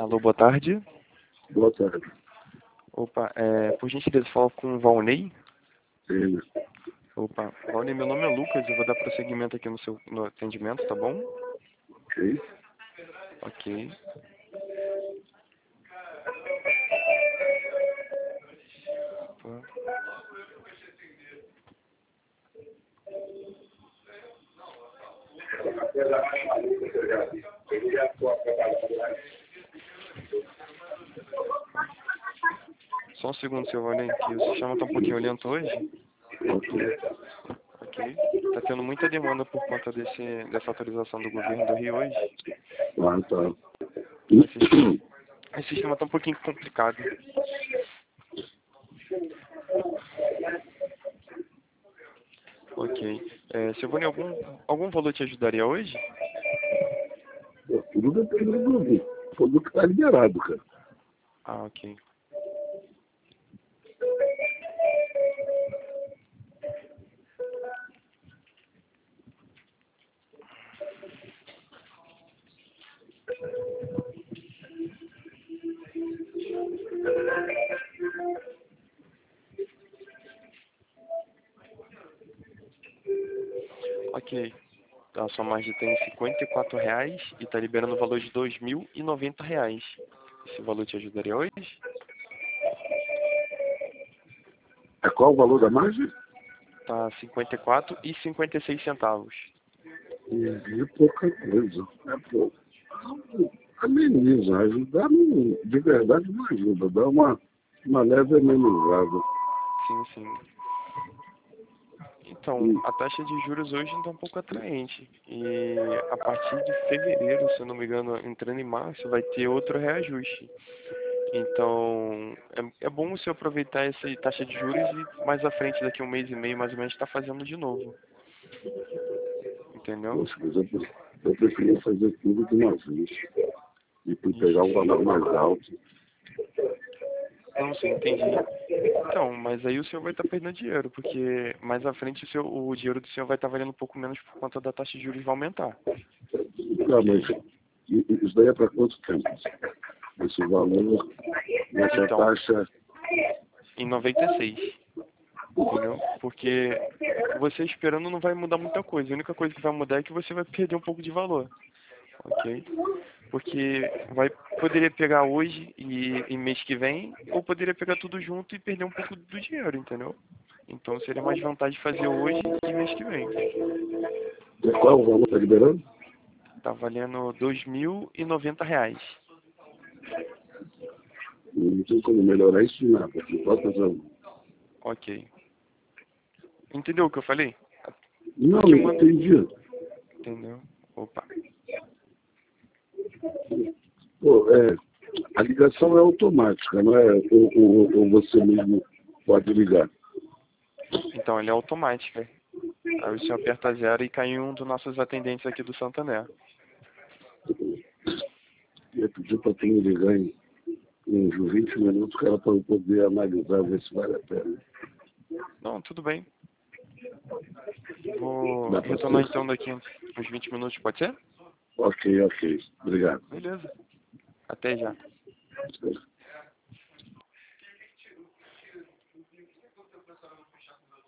Alô, boa tarde. Boa tarde. Opa, por gentileza, falo com o Valnei. Sim. Opa, Valnei, meu nome é Lucas, eu vou dar prosseguimento aqui no atendimento, tá bom? Ok. Ok. Opa. Só um segundo, seu Valnei, que o sistema tá um pouquinho lento hoje. Ok. Ok. Tá tendo muita demanda por conta dessa atualização do governo do Rio hoje. Ah, tá. Esse sistema tá um pouquinho complicado. Ok. Seu Valnei, algum valor te ajudaria hoje? Pô, tudo depende do produto. O produto tá liberado, cara. Ah, ok. Ok. A sua margem tem R$ 54 e está liberando o valor de R$ 2.090. Esse valor te ajudaria hoje? É qual o valor da margem? Tá 54,56 centavos. É pouca coisa. É pouco. Ameniza. Ajudar de verdade não ajuda. Dá uma leve amenizada. Sim, sim. Então, a taxa de juros hoje está um pouco atraente. E a partir de fevereiro, se eu não me engano, entrando em março, vai ter outro reajuste. Então, é bom você aproveitar essa taxa de juros e mais à frente, daqui a um mês e meio, mais ou menos, está fazendo de novo. Entendeu? Poxa, mas eu preferia fazer tudo de uma vez. E por pegar um Ixi. valor mais alto. Não, sim, entendi. Então, mas aí o senhor vai estar perdendo dinheiro, porque mais à frente o dinheiro do senhor vai estar valendo um pouco menos por conta da taxa de juros vai aumentar. Tá, mas isso daí é para quanto tempo? Esse valor, essa Então, taxa. em 96, entendeu? Porque você esperando não vai mudar muita coisa. A única coisa que vai mudar é que você vai perder um pouco de valor, ok? Porque poderia pegar hoje e mês que vem, ou poderia pegar tudo junto e perder um pouco do dinheiro, entendeu? Então seria mais vantagem fazer hoje e mês que vem. Qual o valor que está liberando? Tá valendo R$ 2.090. Não tem como melhorar isso nada. Pode fazer. Ok. Entendeu o que eu falei? Não, Porque não entendi. Entendeu? Opa. Pô, a ligação é automática, não é? Ou você mesmo pode ligar. Então, ele é automático. Aí o senhor aperta 0 e cai em um dos nossos atendentes aqui do Santander. Eu pedi para tu me ligar em uns 20 minutos, cara, para eu poder analisar, ver se vale a pena. Não, tudo bem. Vou Dá para retornar ser? então daqui uns 20 minutos, pode ser? Ok, ok. Obrigado. Beleza. Até já.